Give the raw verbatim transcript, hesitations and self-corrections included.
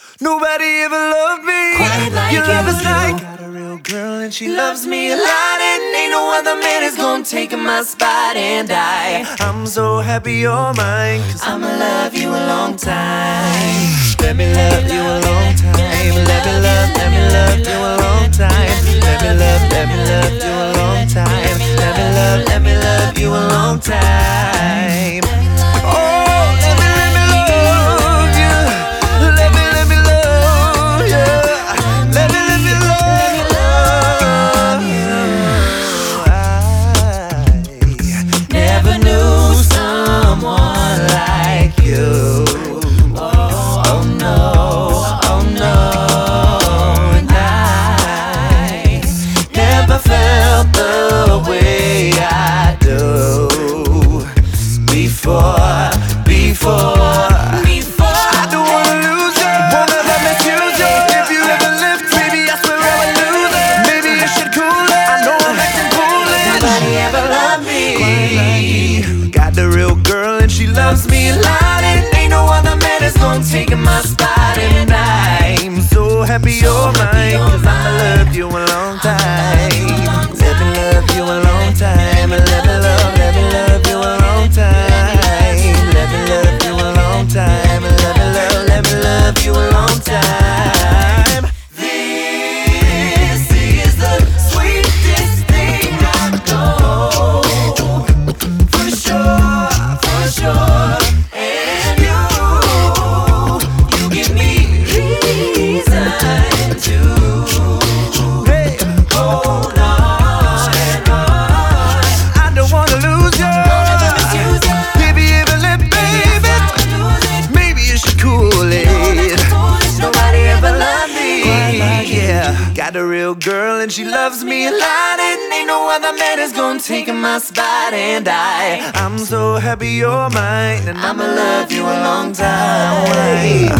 Nobody ever loved me quite like Your love you is do. like got a real girl and she loves me a lot, and ain't no other man is gonna take my spot. And I, I'm so happy you're mine, cause I'ma love you a long time. Let me love you a long time. Let me love, let me love you a long time. Let me love, let me love you a long time. Let me love, let me love you a long time. Oh, let me, let me love you. Let me, let me love you. Let me, let me love you. I never knew someone like you. Oh no, oh no. And I never felt the way I do before, before, before. I don't wanna lose you, won't ever misuse you. If you ever live, baby, I swear I would lose it. Maybe you should cool it, I know I'm acting foolish. Nobody ever loved me. Got the real girl and she loves me a lot, and ain't no other man is gonna take my spot. And I'm so happy you're mine, cause I'ma love you a long time. Let me love you a long time. Let me love, let me love you a long time. Let me love you a long time. Let me love, let me love you a long time. This is the sweetest thing I know, for sure, for sure. And you, you give me reason to hey, hold on and on. I don't wanna lose you. Baby, even let baby, maybe you should cool it. Nobody ever loved me. Yeah, got a real girl and she loves me a lot, and ain't no other man is gonna take my spot. And I, I'm so happy you're mine, and I'ma love you a long time.